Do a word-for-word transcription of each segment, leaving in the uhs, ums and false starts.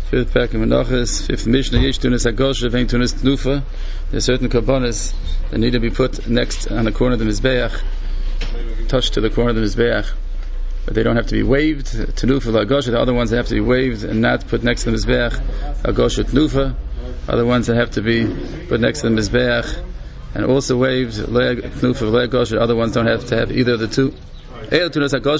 Fifth pack of Menachos, fifth Mishnah, Yesh Tunis Hagosha, Vein Tunis Tnufa. There's certain kabbanas that need to be put next on the corner of the Mizbeach, touched to the corner of the Mizbeach. But they don't have to be waved. Tnufa Hagosha, the other ones that have to be waved and not put next to the Mizbeach. Hagosha Tnufa, other ones that have to be put next to the Mizbeach and also waved. Tnufa, Hagosha, other ones don't have to have either of the two. The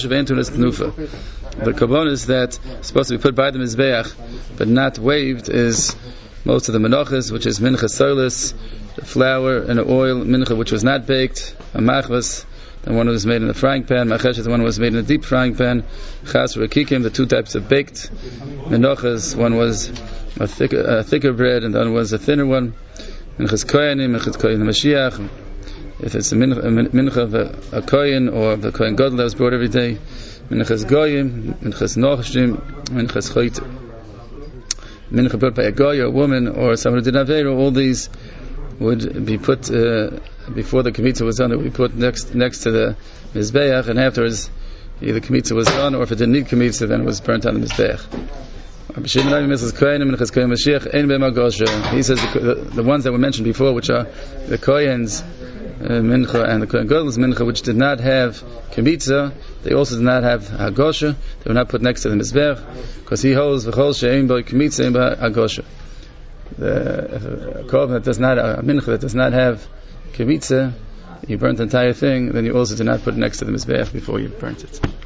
kabbanas that supposed to be put by the Mizbeach but not waved is most of the menachos, which is mincha solis, the flour and the oil, mincha which was not baked, a machvas, the one was made in a frying pan, macheshet, the one was made in a deep frying pan, chas rekikim, the two types of baked menachos, one was a thicker, a thicker bread and the other was a thinner one, minchas koyanim, minchas koyanim Mashiach. If it's a mincha, a mincha of a, a kohen or the kohen gadol that was brought every day, minchas goyim, minchas nochshim, minchas choyt, mincha brought by a goy or a woman or someone who did aveiro, all these would be put uh, before the kmitza was done. It would be put next next to the mizbeach, and afterwards either kmitza was done, or if it didn't need kmitza, then it was burnt on the mizbeach. He says the, the, the ones that were mentioned before, which are the kohen's Uh, mincha and the kohen gadol's mincha, which did not have kemitza, they also did not have hagosha. They were not put next to the mizbech, because he holds v'chol she'ein bo kemitza ein bo hagosha. The kohen that does not a mincha that does not have kemitza, you burnt the entire thing. Then you also did not put it next to the mizbech before you burnt it.